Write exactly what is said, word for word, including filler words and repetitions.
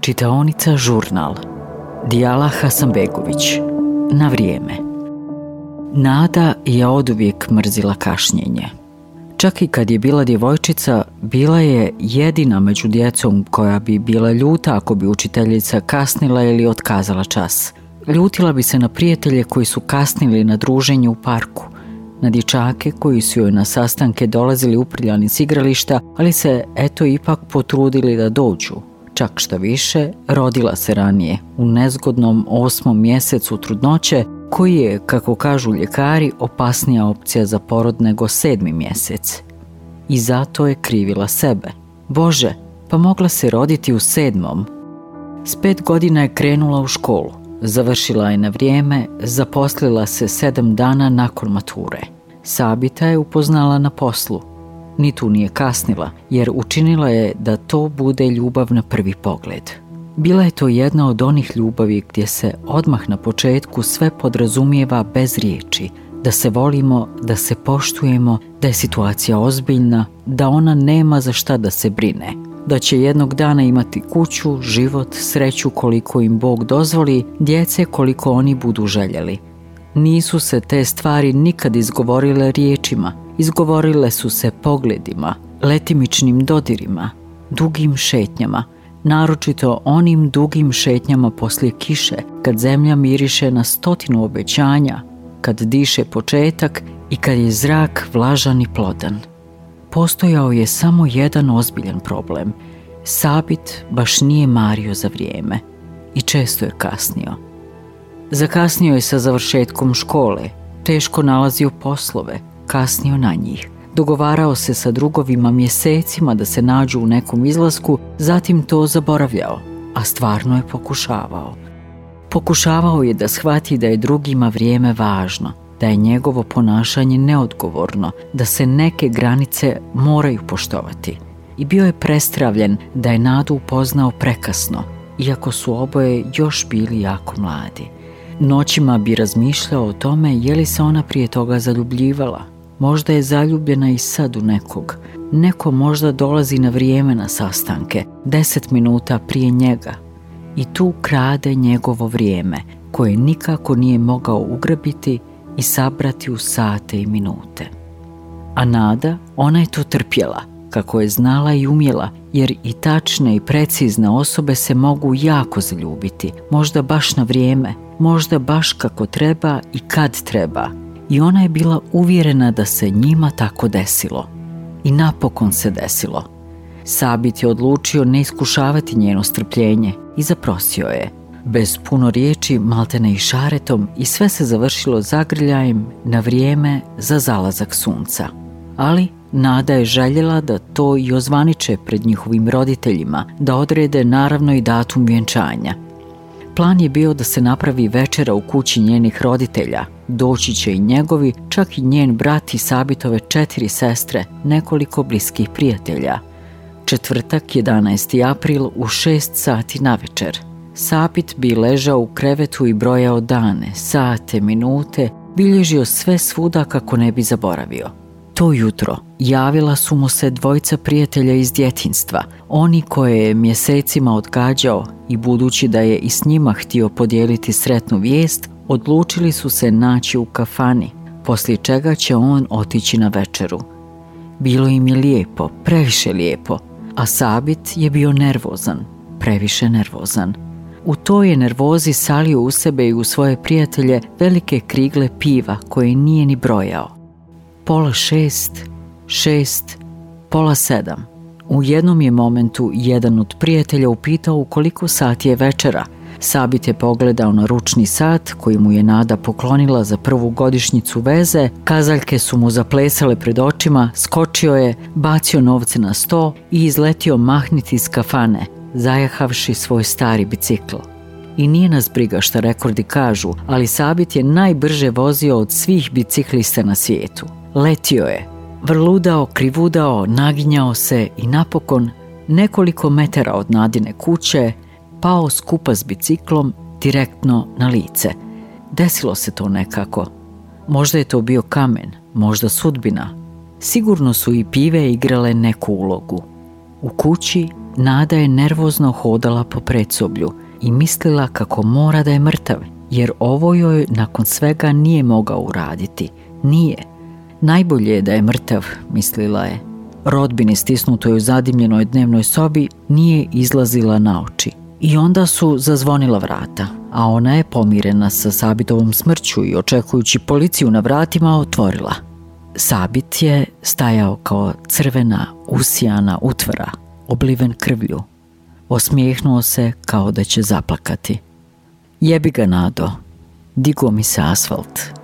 Čitaonica Žurnal. Dijala Hasanbegović. Na vrijeme. Nada je oduvijek mrzila kašnjenje. Čak i kad je bila djevojčica, bila je jedina među djecom koja bi bila ljuta ako bi učiteljica kasnila ili otkazala čas. Ljutila bi se na prijatelje koji su kasnili na druženje u parku, na dječake koji su joj na sastanke dolazili uprljani s igrališta, ali se eto ipak potrudili da dođu. Čak šta više, rodila se ranije, u nezgodnom osmom mjesecu trudnoće, koji je, kako kažu ljekari, opasnija opcija za porod nego sedmi mjesec. I zato je krivila sebe. Bože, pa mogla se roditi u sedmom. S pet godina je krenula u školu. Završila je na vrijeme, zaposlila se sedam dana nakon mature. Sabita je upoznala na poslu. Ni tu nije kasnila, jer učinila je da to bude ljubav na prvi pogled. Bila je to jedna od onih ljubavi gdje se odmah na početku sve podrazumijeva bez riječi, da se volimo, da se poštujemo, da je situacija ozbiljna, da ona nema za šta da se brine, da će jednog dana imati kuću, život, sreću koliko im Bog dozvoli, djece koliko oni budu željeli. Nisu se te stvari nikad izgovorile riječima, izgovorile su se pogledima, letimičnim dodirima, dugim šetnjama, naročito onim dugim šetnjama poslije kiše, kad zemlja miriše na stotinu obećanja, kad diše početak i kad je zrak vlažan i plodan. Postojao je samo jedan ozbiljan problem. Sabit baš nije mario za vrijeme i često je kasnio. Zakasnio je sa završetkom škole, teško nalazio poslove, kasnio na njih. Dogovarao se sa drugovima mjesecima da se nađu u nekom izlasku, zatim to zaboravljao, a stvarno je pokušavao. Pokušavao je da shvati da je drugima vrijeme važno, da je njegovo ponašanje neodgovorno, da se neke granice moraju poštovati. I bio je prestravljen da je Nadu upoznao prekasno, iako su oboje još bili jako mladi. Noćima bi razmišljao o tome je li se ona prije toga zaljubljivala. Možda je zaljubljena i sad u nekog. Neko možda dolazi na vrijeme na sastanke, deset minuta prije njega. I tu krade njegovo vrijeme, koje nikako nije mogao ugrabiti i sabrati u sate i minute. A Nada, ona je to trpjela, kako je znala i umjela, jer i tačne i precizne osobe se mogu jako zaljubiti, možda baš na vrijeme, možda baš kako treba i kad treba. I ona je bila uvjerena da se njima tako desilo. I napokon se desilo. Sabit je odlučio ne iskušavati njeno strpljenje i zaprosio je. Bez puno riječi, maltene i šaretom, i sve se završilo zagrljajem na vrijeme za zalazak sunca. Ali Nada je željela da to i ozvaniče pred njihovim roditeljima, da odrede naravno i datum vjenčanja. Plan je bio da se napravi večera u kući njenih roditelja. Doći će i njegovi, čak i njen brat i Sabitove četiri sestre, nekoliko bliskih prijatelja. Četvrtak, jedanaesti april u šest sati navečer. Sabit bi ležao u krevetu i brojao dane, sate, minute, bilježio sve svuda kako ne bi zaboravio. To jutro javila su mu se dvojica prijatelja iz djetinjstva, oni koje je mjesecima odgađao, i budući da je i s njima htio podijeliti sretnu vijest, odlučili su se naći u kafani, poslije čega će on otići na večeru. Bilo im je lijepo, previše lijepo, a Sabit je bio nervozan, previše nervozan. U toj je nervozi salio u sebe i u svoje prijatelje velike krigle piva koje nije ni brojao. Pola šest, šest, pola sedam. U jednom je momentu jedan od prijatelja upitao u koliko sati je večera. Sabit je pogledao na ručni sat koji mu je Nada poklonila za prvu godišnjicu veze, kazaljke su mu zaplesale pred očima, skočio je, bacio novce na sto i izletio mahniti iz kafane, zajahavši svoj stari bicikl. I nije nas briga šta rekordi kažu, ali Sabit je najbrže vozio od svih biciklista na svijetu. Letio je, vrludao, krivudao, naginjao se i napokon, nekoliko metara od Nadine kuće, pao skupa s biciklom direktno na lice. Desilo se to nekako. Možda je to bio kamen, možda sudbina. Sigurno su i pive igrale neku ulogu. U kući Nada je nervozno hodala po predsoblju i mislila kako mora da je mrtav, jer ovo joj nakon svega nije mogao uraditi. Nije. Najbolje je da je mrtav, mislila je. Rodbini stisnutoj u zadimljenoj dnevnoj sobi nije izlazila na oči. I onda su zazvonila vrata, a ona je pomirena sa Sabitovom smrću i očekujući policiju na vratima otvorila. Sabit je stajao kao crvena, usijana utvara, obliven krvlju. Osmijehnuo se kao da će zaplakati. Jebi ga, Nado, digo mi se asfalt.